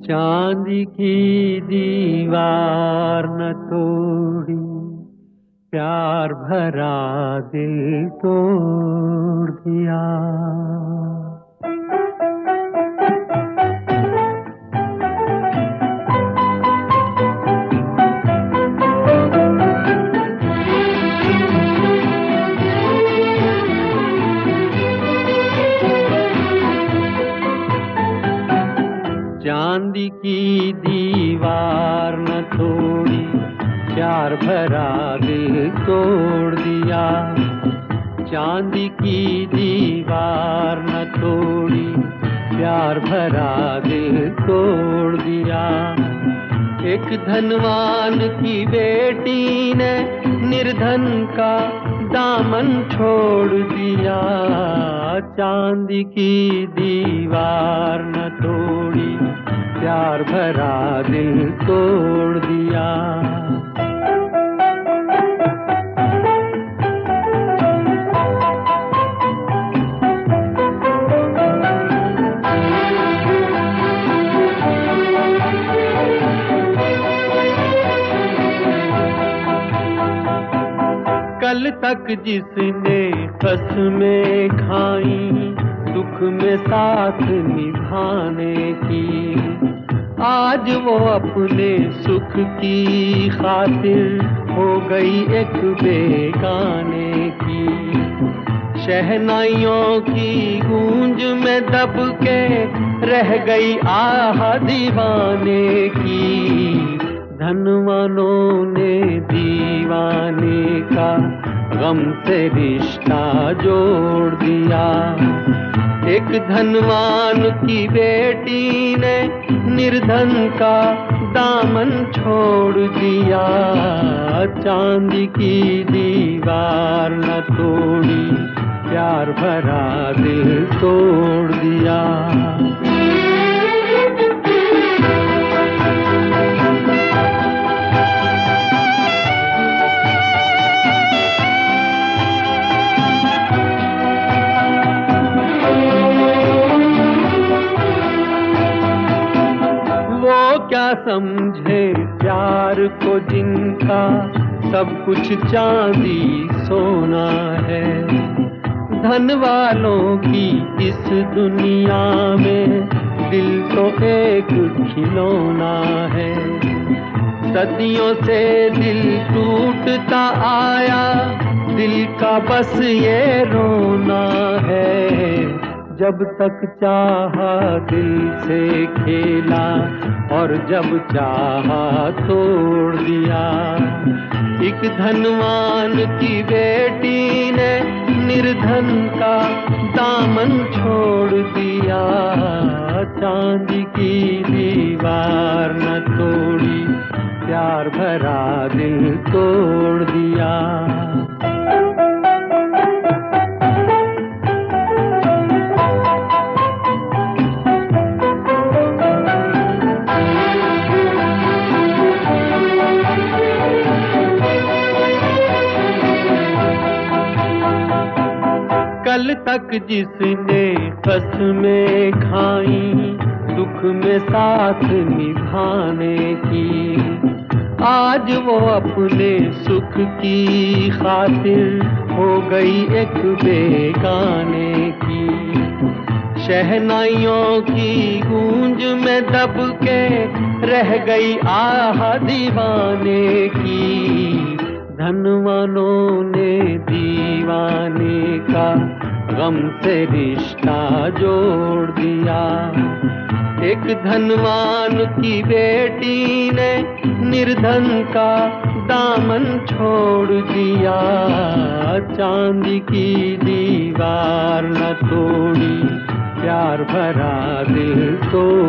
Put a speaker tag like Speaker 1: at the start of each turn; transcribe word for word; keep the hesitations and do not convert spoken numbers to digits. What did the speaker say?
Speaker 1: चांदी की दीवार न तोड़ी, प्यार भरा दिल तोड़ दिया। चांदी की दीवार न तोड़ी, प्यार भरा दिल तोड़ दिया। चांदी की दीवार न तोड़ी, प्यार भरा दिल तोड़ दिया। एक धनवान की बेटी ने निर्धन का दामन छोड़ दिया। चांदी की दीवार न तोड़ी, प्यार भरा दिल तोड़ दिया। कल तक जिसने कसमें खाई, दुख में साथ निभाने की, आज वो अपने सुख की खातिर हो गई एक बेगाने की। शहनाइयों की गूंज में दब के रह गई आह दीवाने की। धनवानों ने दीवाने का गम से रिश्ता जोड़ दिया। एक धनवान की बेटी ने निर्धन का दामन छोड़ दिया। चांदी की दीवार न तोड़ी, प्यार भरा दिल तोड़ दिया। क्या समझे प्यार को जिनका सब कुछ चांदी सोना है। धन वालों की इस दुनिया में दिल तो एक खिलौना है। सदियों से दिल टूटता आया, दिल का बस ये रोना है। जब तक चाहा दिल से खेला और जब चाहा तोड़ दिया। एक धनवान की बेटी ने निर्धन का दामन छोड़ दिया। चांदी की दीवार न तोड़ी, प्यार भरा दिल तोड़ दिया। कल तक जिसने कसमें खाई, दुख में साथ निभाने की, आज वो अपने सुख की खातिर हो गई एक बेगाने की। शहनाइयों की गूंज में दब के रह गई आह दीवाने की। धनवानों ने दीवाने का गम से रिश्ता जोड़ दिया। एक धनवान की बेटी ने निर्धन का दामन छोड़ दिया। चांदी की दीवार न तोड़ी, प्यार भरा दिल तोड़